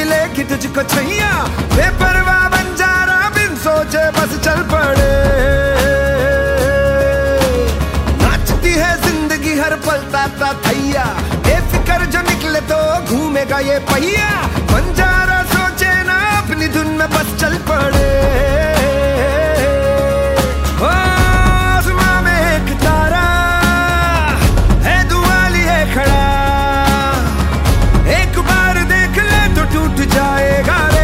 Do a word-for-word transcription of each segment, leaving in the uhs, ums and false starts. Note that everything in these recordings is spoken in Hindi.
मिलेगी तुझको छैया, बेपरवाह बंजारा बिन सोचे बस चल पड़े। नाचती है जिंदगी हर पल ताता थैया, बेफिक्र जो निकले तो घूमेगा ये पहिया। बंजारा सोचे ना अपनी धुन में बस चल पड़े। आसमां में एक तारा है दुआली है खड़ा, एक बार देख ले तो टूट जाएगा रे।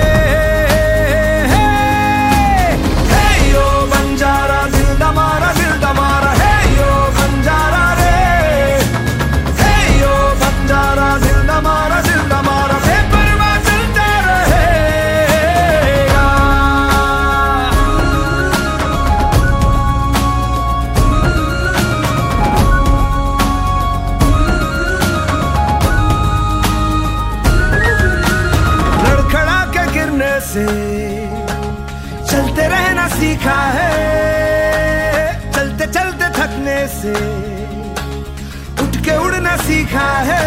हे यो बंजारा दिल दमारा दिल दमारा, हे यो बंजारा रे। हे यो बंजारा दिल दमारा दिल दमारा, बेपरवाह चलता रहेगा। लड़खड़ा के गिरने से चलते रहना सीखा है, चलते चलते थकने से उठ के उड़ना सीखा है।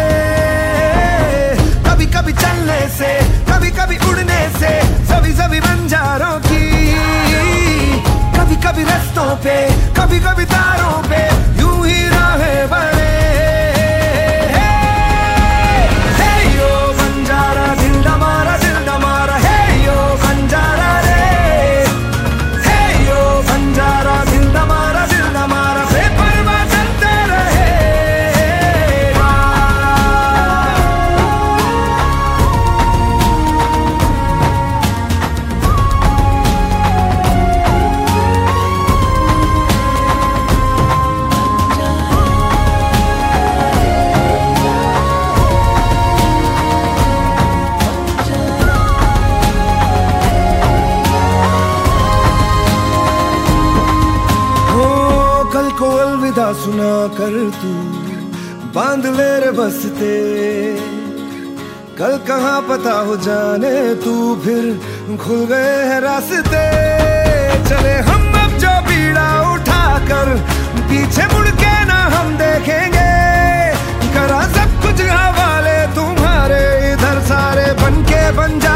कभी कभी चलने से कभी कभी उड़ने से सभी सभी बंजारों की, कभी कभी रस्तों पे कभी कभी तारों पे यूं ही राहें बने। हे यो बंजारा दिल दमारा दिल दमारा, हे यो बंजारा रे। हे यो बंजारा दिल दमारा दिल दमारा, बेपरवाह चलते रहेगा। हो कल को अलविदा सुना कर तू बांध ले रे बस्ते, कल कहाँ पता हो जाने तू फिर खुल गए हैं रास्ते। चले हम अब जो बीड़ा उठाकर पीछे मुड़ के ना हम देखेंगे, करा सब कुछ हवाले तुम्हारे इधर सारे बनके बन जा